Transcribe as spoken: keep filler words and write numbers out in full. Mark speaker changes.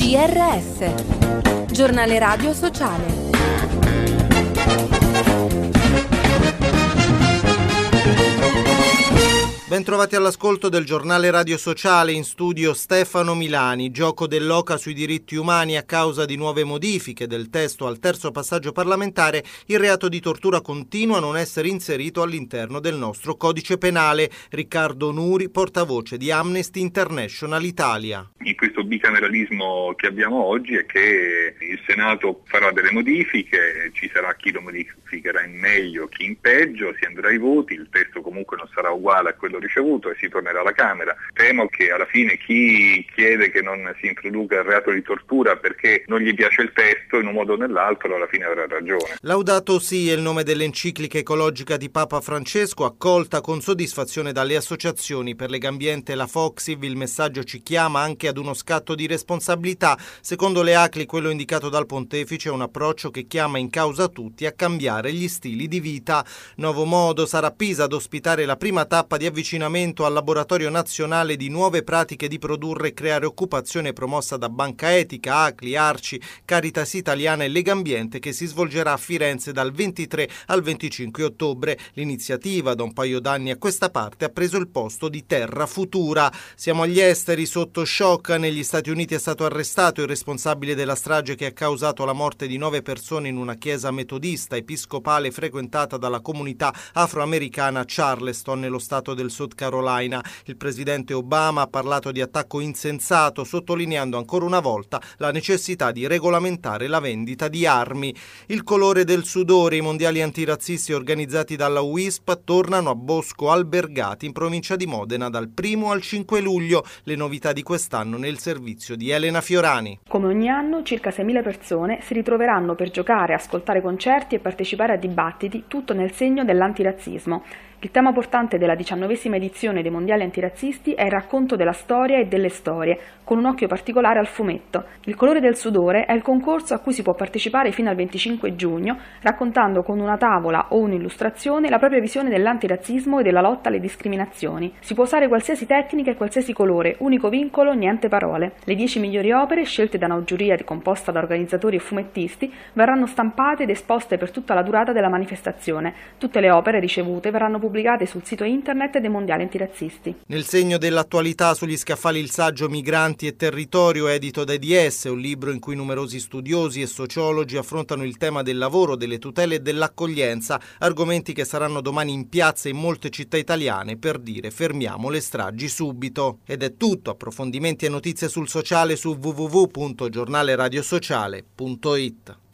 Speaker 1: G R S, Giornale Radio Sociale.
Speaker 2: Bentrovati all'ascolto del Giornale Radio Sociale, in studio Stefano Milani. Gioco dell'oca sui diritti umani a causa di nuove modifiche del testo al terzo passaggio parlamentare. Il reato di tortura continua a non essere inserito all'interno del nostro codice penale. Riccardo Nuri, portavoce di Amnesty International Italia.
Speaker 3: In questo bicameralismo che abbiamo oggi è che il Senato farà delle modifiche, ci sarà chi lo modificherà in meglio, chi in peggio, si andrà ai voti, il testo comunque non sarà uguale a quello ricevuto e si tornerà alla Camera. Temo che alla fine chi chiede che non si introduca il reato di tortura perché non gli piace il testo in un modo o nell'altro alla fine avrà ragione.
Speaker 2: Laudato Si è il nome dell'enciclica ecologica di Papa Francesco, accolta con soddisfazione dalle associazioni. Per Legambiente e la Foxiv il messaggio ci chiama anche ad uno scatto di responsabilità. Secondo le A C L I quello indicato dal Pontefice è un approccio che chiama in causa tutti a cambiare gli stili di vita. Nuovo Modo sarà Pisa ad ospitare la prima tappa di avvicinamento al laboratorio nazionale di nuove pratiche di produrre e creare occupazione promossa da Banca Etica, A C L I, Arci, Caritas Italiana e Legambiente, che si svolgerà a Firenze dal ventitré al venticinque ottobre. L'iniziativa, da un paio d'anni a questa parte, ha preso il posto di Terra Futura. Siamo agli esteri, sotto shock. Negli Stati Uniti è stato arrestato il responsabile della strage che ha causato la morte di nove persone in una chiesa metodista episcopale frequentata dalla comunità afroamericana a Charleston, nello stato del South Carolina. Il presidente Obama ha parlato di attacco insensato, sottolineando ancora una volta la necessità di regolamentare la vendita di armi. Il colore del sudore, i mondiali antirazzisti organizzati dalla U I S P tornano a Bosco Albergati, in provincia di Modena, dal primo al cinque luglio. Le novità di quest'anno nel servizio di Elena Fiorani.
Speaker 4: Come ogni anno, circa seimila persone si ritroveranno per giocare, ascoltare concerti e partecipare a dibattiti, tutto nel segno dell'antirazzismo. Il tema portante della diciannovesima edizione dei Mondiali Antirazzisti è il racconto della storia e delle storie, con un occhio particolare al fumetto. Il colore del sudore è il concorso a cui si può partecipare fino al venticinque giugno, raccontando con una tavola o un'illustrazione la propria visione dell'antirazzismo e della lotta alle discriminazioni. Si può usare qualsiasi tecnica e qualsiasi colore, unico vincolo, niente parole. Le dieci migliori opere, scelte da una giuria composta da organizzatori e fumettisti, verranno stampate ed esposte per tutta la durata della manifestazione. Tutte le opere ricevute verranno pubblicate sul sito internet dei Mondiali Antirazzisti.
Speaker 2: Nel segno dell'attualità, sugli scaffali il saggio Migranti e Territorio, edito da E D S, un libro in cui numerosi studiosi e sociologi affrontano il tema del lavoro, delle tutele e dell'accoglienza, argomenti che saranno domani in piazza in molte città italiane per dire fermiamo le stragi subito. Ed è tutto, approfondimenti e notizie sul sociale su w w w punto giornale radio sociale punto it.